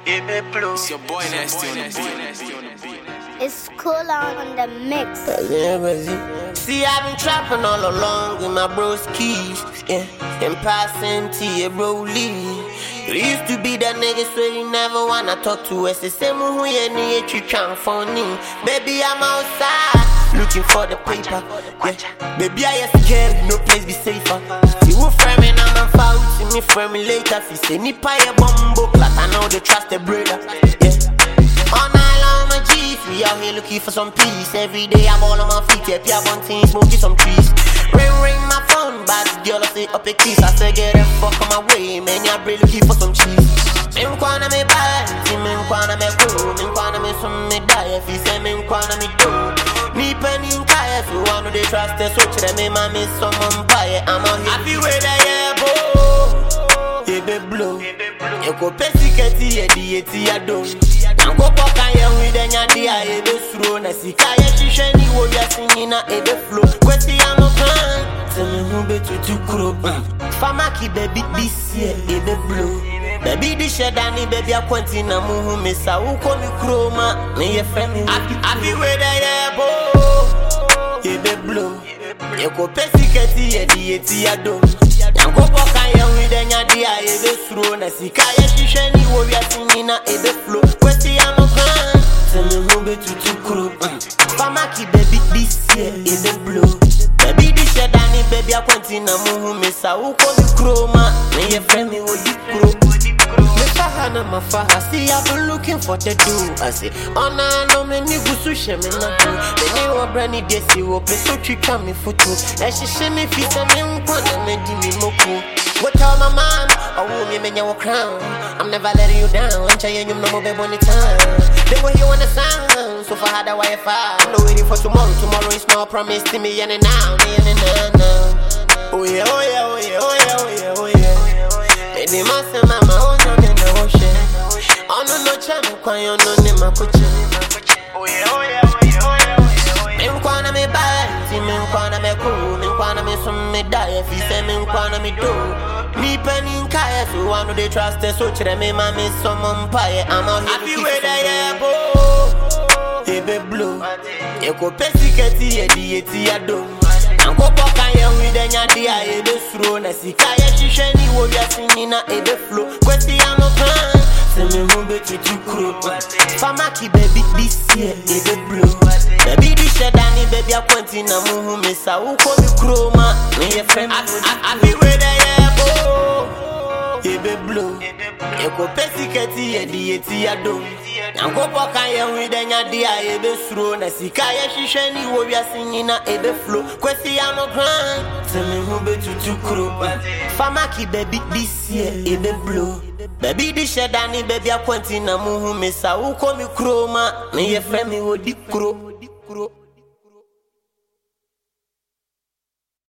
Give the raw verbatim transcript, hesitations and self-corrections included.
It's your boy Nasty on the beat. It's cool on the mix. See, I've been trapping all along with my bro's keys, yeah, and passing to your bro Lee. You used to be that nigga, so you never wanna talk to us. The same who you need you trying for me. Baby, I'm outside looking for the paper, yeah. Baby, I am scared, no place be safer. You will frame me, I'm a foul, see me frame me later. If you say nipa ya bumbo, clat, I know they trust the brother, yeah. All night long, my G's, we out here looking for some peace. Every day I'm all on my feet, yeah, yeah, one thing, smoking some trees. Ring, ring my phone, bad girl, I say up a kiss. I say get the fuck on my way, man, yeah, really looking for some cheese. Me nkwana me bad, me nkwana me cool, me nkwana me some me die. If you say me nkwana me do, me penny nkaya, so I know they trust the so to me, man, me someone buy it. I'm out here, I feel where they are, bo. Yeah, be blow. You go pesiketi, yeah, the eti ya do. Go poka ya with the dia ebe throw na sika ya shisha ni wo ya singina ebe flow kwesi ya no plan tell me who be to to kuro fama ki baby this year ebe blow baby di sheda ni baby akwanti na mu hu mesa wo ko mi kuro ma me ye friend me I be with the yeah bo ebe blow you go pesiketi ye di eti ya do go poka ya with the dia ebe throw na sika ya shisha ni wo ya singina ebe flow kwesi ya no plan tell me who be to to kuro fama ki baby this year in the blow baby di sheda ni baby akwanti na mu hu mesa wo ko mi kuro ma me ye friend me wo di kuro me fahana ma faha see I've been looking for the do I say oh na no me ni gusu she me na do me ni wo brani de si wo pe so twitwa me foto e hye me fi se me nkwana me di mi moko. What tell my mom, oh, me me your crown. I'm never letting you down. I'm trying you no more baby on the time. They will hear on the sound. So for how the Wi-Fi. I'm not waiting for tomorrow. Tomorrow is no promise to me and now, me and now. Oh yeah, oh yeah, oh yeah, oh yeah, oh yeah, oh yeah. Baby, my son, mama, oh no, no, no, ocean. Oh no, no, channel, quite on no, my coach. Oh yeah, oh yeah, oh yeah, oh yeah, oh yeah. Me nkwana me bad, see me nkwana me cool, me nkwana me some me die. If you say me nkwana me do. Me penny nkaya, so I know they trust the so to me, mommy, some umpire. I'm out here. I feel where they are, bo. Ebe blow. You go pesiketi, ye di eti ya do. Go poka ya with the dia ebe throw na sika ya shisha ni wo ya singina ebe flow. Kwesi ya no plan. Tell me who be to to kuro. Fama ki baby this year ebe blow. Baby di sheda ni baby akwanti na mu hu mesa wo ko mi kuro ma. Me ye friend me. I feel where they are, bo. Ebe blow. You go pesiketi ye di eti ya do. Go poka ya with the dia ebe throw na sika ya shisha ni wo ya singina ebe flow. Kwesi ya no plan. Tell me who be to to kuro. Fama ki baby this year ebe blow. Baby di sheda ni baby akwanti na mu hu mesa wo ko mi kuro ma. Me ye friend me wo di kuro.